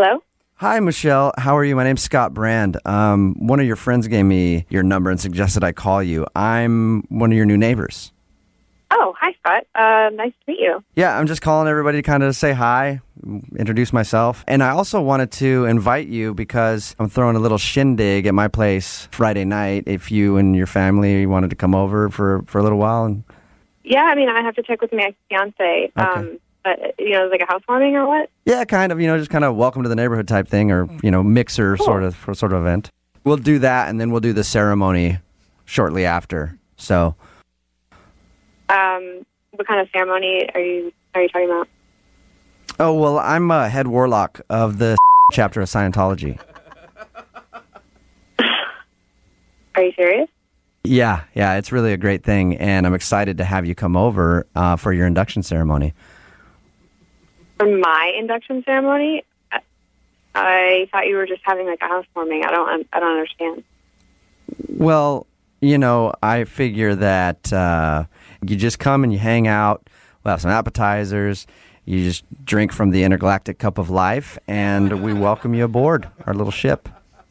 Hello? Hi, Michelle. How are you? My name's Scott Brand. One of your friends gave me your number and suggested I call you. I'm one of your new neighbors. Oh, hi, Scott. Nice to meet you. Yeah, I'm just calling everybody to kind of say hi, introduce myself. And I also wanted to invite you because I'm throwing a little shindig at my place Friday night if you and your family wanted to come over for a little while. And Yeah, I mean, I have to check with my fiance. Okay. But, like a housewarming or what? Yeah, kind of, just kind of welcome to the neighborhood type thing or, mixer Cool. sort of event. We'll do that, and then we'll do the ceremony shortly after. So, What kind of ceremony are you talking about? oh, well, I'm a head warlock of the chapter of Scientology. Are you serious? Yeah, it's really a great thing, and I'm excited to have you come over for your induction ceremony. For my induction ceremony? I thought you were just having like a housewarming. I don't understand. Well, I figure that you just come and you hang out. We'll have some appetizers. You just drink from the intergalactic cup of life, and we welcome you aboard our little ship.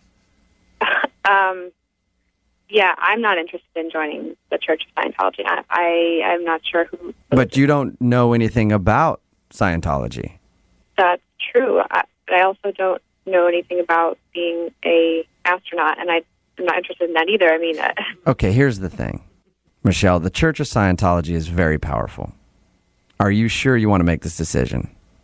Yeah, I'm not interested in joining the Church of Scientology. I'm not sure who... But you don't know anything about Scientology. That's true. But I also don't know anything about being a astronaut, and I'm not interested in that either. I mean... Okay, here's the thing. Michelle, the Church of Scientology is very powerful. Are you sure you want to make this decision?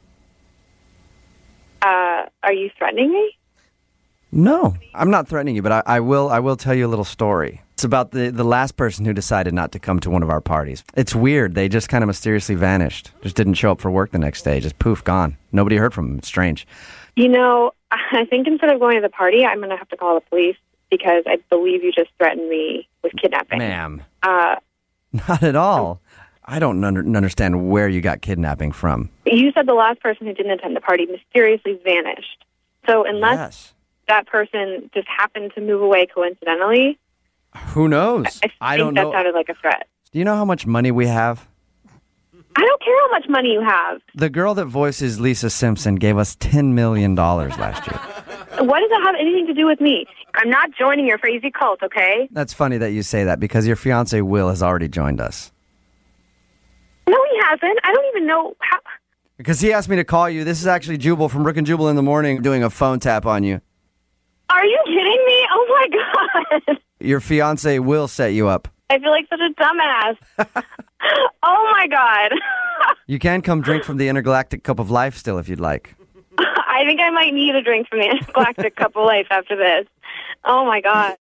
Are you threatening me? No, I'm not threatening you, but I will tell you a little story. It's about the last person who decided not to come to one of our parties. It's weird. They just kind of mysteriously vanished. Just didn't show up for work the next day. Just poof, gone. Nobody heard from them. It's strange. I think instead of going to the party, I'm going to have to call the police because I believe you just threatened me with kidnapping. Ma'am. Not at all. I don't understand where you got kidnapping from. You said the last person who didn't attend the party mysteriously vanished. So unless Yes. that person just happened to move away coincidentally, Who knows? I don't think that know. sounded like a threat. Do you know how much money we have? I don't care how much money you have. The girl that voices Lisa Simpson gave us $10 million last year. What does that have anything to do with me? I'm not joining your crazy cult, okay? That's funny that you say that because your fiancé Will has already joined us. No, he hasn't. I don't even know how. Because he asked me to call you. This is actually Jubal from Brook and Jubal in the Morning doing a phone tap on you. Are you kidding me? Oh, my God. Your fiancé Will set you up. I feel like such a dumbass. Oh, my God. You can come drink from the intergalactic cup of life still if you'd like. I think I might need a drink from the Galactic Cup of Life after this. Oh, my God.